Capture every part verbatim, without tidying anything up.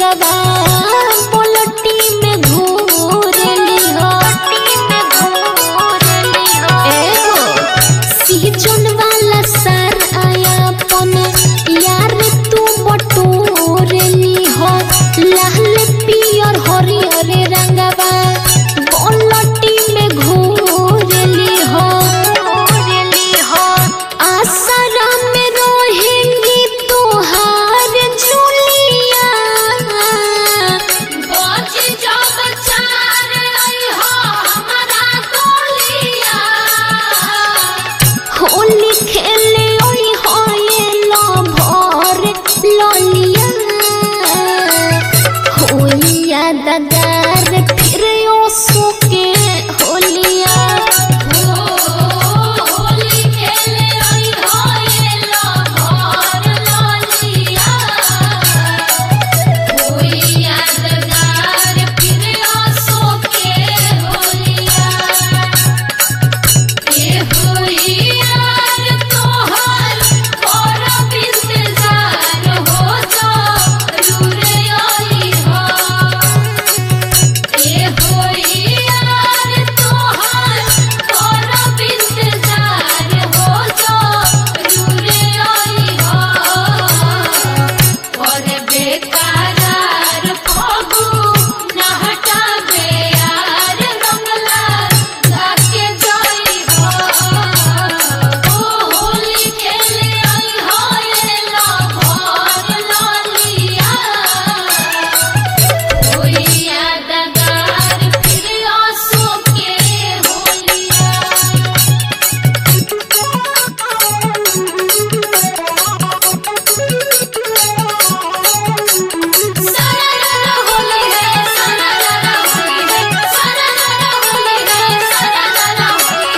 रंगवा पलटी में घूरली हो एगो सीजन वाला सार आयापन यार तू बटोरली हो लाल पियर हरियर रंगवा पलटी में घूरली हो आसरा में रहेंगी तोहार झुलिया बच जब चार हो हमारा गोलिया होली खेले ओई होए लभर ललिया होलिया दगार फिर ओसो के होलिया होली खेले ओई होए लभर ललिया होलिया दगार फिर ओसो के होलिया ए होलियार तोहर करब इंतजार हो जरूर आई हो ए होलियार तोहर करब इंतजार हो जरूर आई हो और बेकरार फगु न हटाबे यार रंगला जाके जाई हो होली खेले आई होए लभर ललिया होलिया दगार फिर ओसो के होलिया सरारा होली है सरारा होली है सरारा होली है सरारा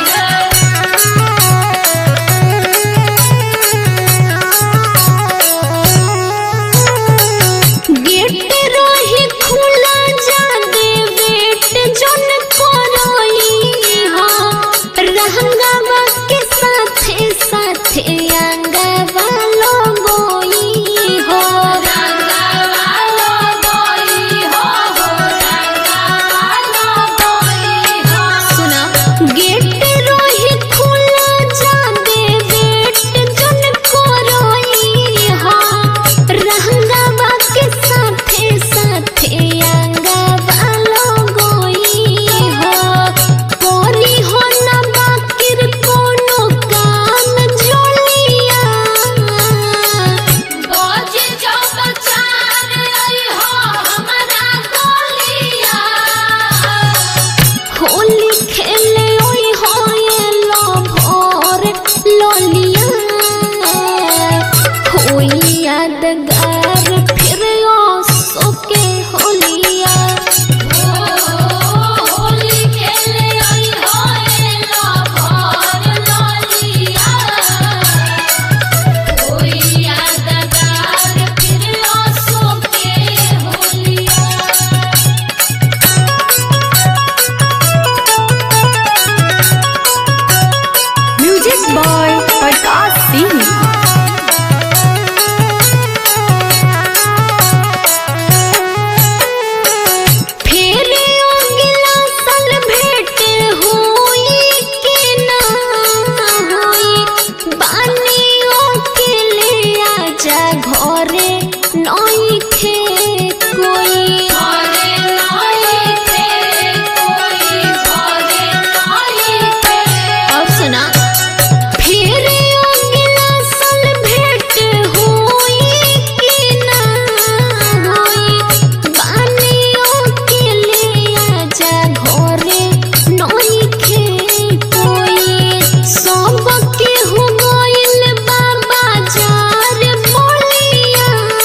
होली है गेट रही खुला जा दे बेट जन करई हो रहंगावा के साथे साथे अंगवा लगोई हो रंगावा लगोई हो रंगावा लगोई हो सुना गेट रही खुला जा दे बेट जन करई हो रहंगावा के साथे साथे अंगवा लगोई हो कोरी हो ना बाकिर कोनो काम जोलिया बज जब चार आई हो हमारा गोलिया होली खेले ओई होए लभर ललिया होलिया दगार फिर ओसो के होलिया होली खेले आई होए लभर ललिया होलिया दगार फिर ओसो के होलिया म्यूजिक बॉय प्रकाश सिंह। फेरे अगला साल भेंट होई के ना होई बानियों के ले आजा घरे नइखे कोई घरे नइखे कोई घरे नइखे और सुना फेरे अगला साल भेंट होई के ना होई बानियों के ले आजा घरे नइखे कोई सबके हो गइल बाबा जार बोलिया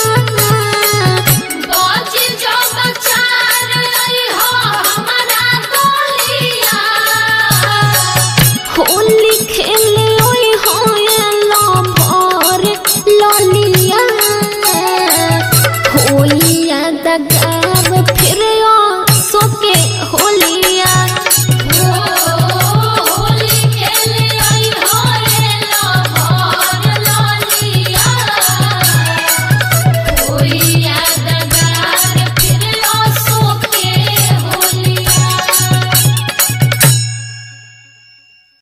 बज जब चार आई हो हमारा गोलिया होली खेले